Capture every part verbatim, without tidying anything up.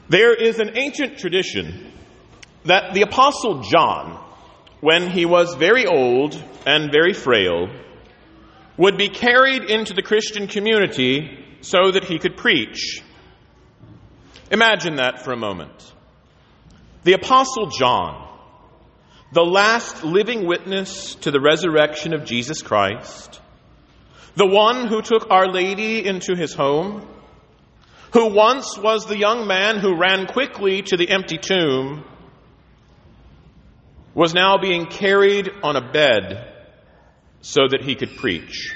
There is an ancient tradition that the Apostle John, when he was very old and very frail, would be carried into the Christian community so that he could preach. Imagine that for a moment. The Apostle John, the last living witness to the resurrection of Jesus Christ, the one who took Our Lady into his home, who once was the young man who ran quickly to the empty tomb, was now being carried on a bed so that he could preach.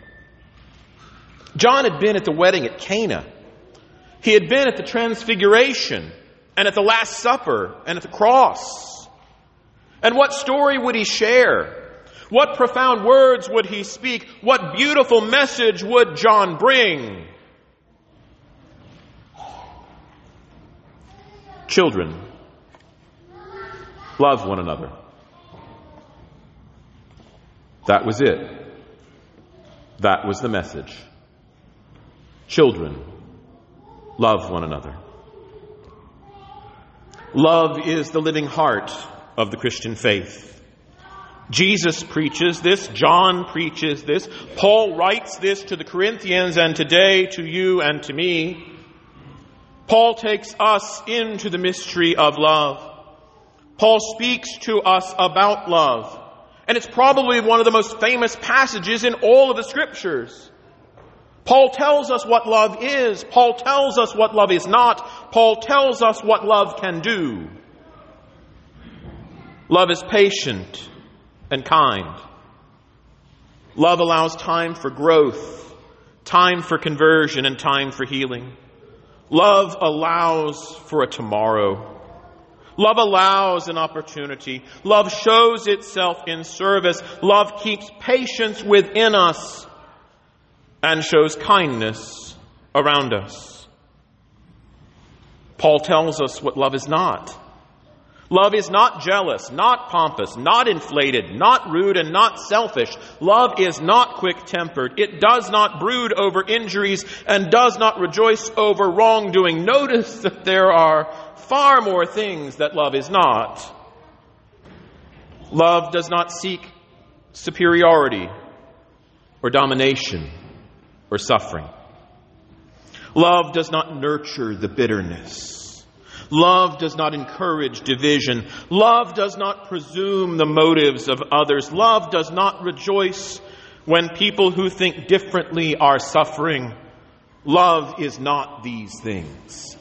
John had been at the wedding at Cana. He had been at the Transfiguration and at the Last Supper and at the cross. And what story would he share? What profound words would he speak? What beautiful message would John bring? Children, love one another. That was it. That was the message. Children, love one another. Love is the living heart of the Christian faith. Jesus preaches this. John preaches this. Paul writes this to the Corinthians and today to you and to me. Paul takes us into the mystery of love. Paul speaks to us about love. And it's probably one of the most famous passages in all of the Scriptures. Paul tells us what love is. Paul tells us what love is not. Paul tells us what love can do. Love is patient and kind. Love allows time for growth, time for conversion, and time for healing. Love allows for a tomorrow. Love allows an opportunity. Love shows itself in service. Love keeps patience within us and shows kindness around us. Paul tells us what love is not. Love is not jealous, not pompous, not inflated, not rude, and not selfish. Love is not quick-tempered. It does not brood over injuries and does not rejoice over wrongdoing. Notice that there are far more things that love is not. Love does not seek superiority or domination or suffering. Love does not nurture the bitterness. Love does not encourage division. Love does not presume the motives of others. Love does not rejoice when people who think differently are suffering. Love is not these things.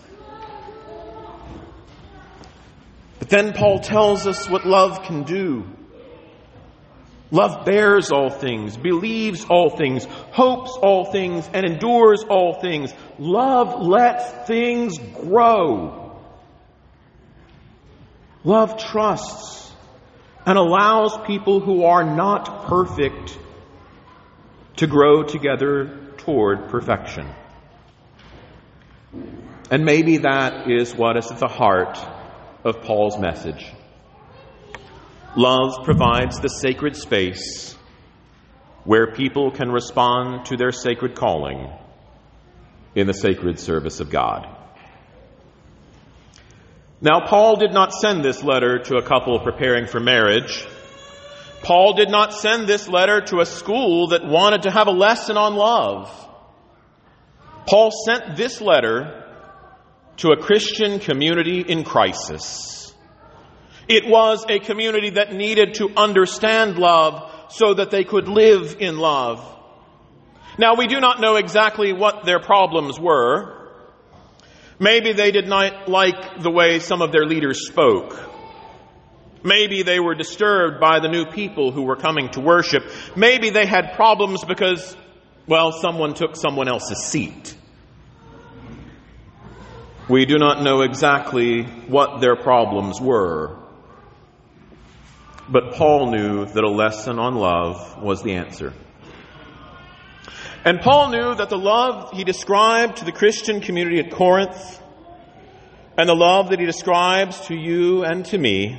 But then Paul tells us what love can do. Love bears all things, believes all things, hopes all things, and endures all things. Love lets things grow. Love trusts and allows people who are not perfect to grow together toward perfection. And maybe that is what is at the heart of Paul's message. Love provides the sacred space where people can respond to their sacred calling in the sacred service of God. Now, Paul did not send this letter to a couple preparing for marriage. Paul did not send this letter to a school that wanted to have a lesson on love. Paul sent this letter to a Christian community in crisis. It was a community that needed to understand love so that they could live in love. Now, we do not know exactly what their problems were. Maybe they did not like the way some of their leaders spoke. Maybe they were disturbed by the new people who were coming to worship. Maybe they had problems because, well, someone took someone else's seat. We do not know exactly what their problems were. But Paul knew that a lesson on love was the answer. And Paul knew that the love he described to the Christian community at Corinth and the love that he describes to you and to me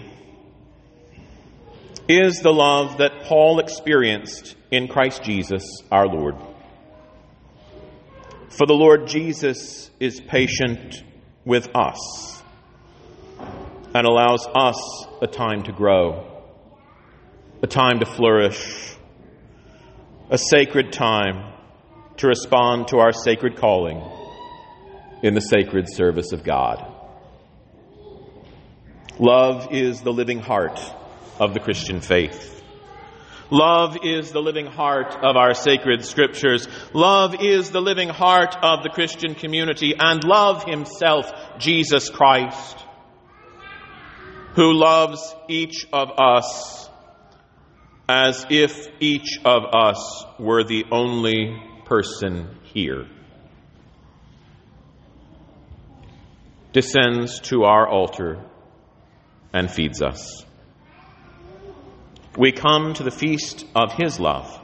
is the love that Paul experienced in Christ Jesus our Lord. For the Lord Jesus is patient with us and allows us a time to grow, a time to flourish, a sacred time to respond to our sacred calling in the sacred service of God. Love is the living heart of the Christian faith. Love is the living heart of our sacred scriptures. Love is the living heart of the Christian community, and love himself, Jesus Christ, who loves each of us as if each of us were the only person here, descends to our altar and feeds us. We come to the feast of his love,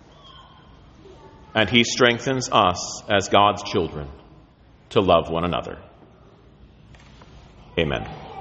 and he strengthens us as God's children to love one another. Amen.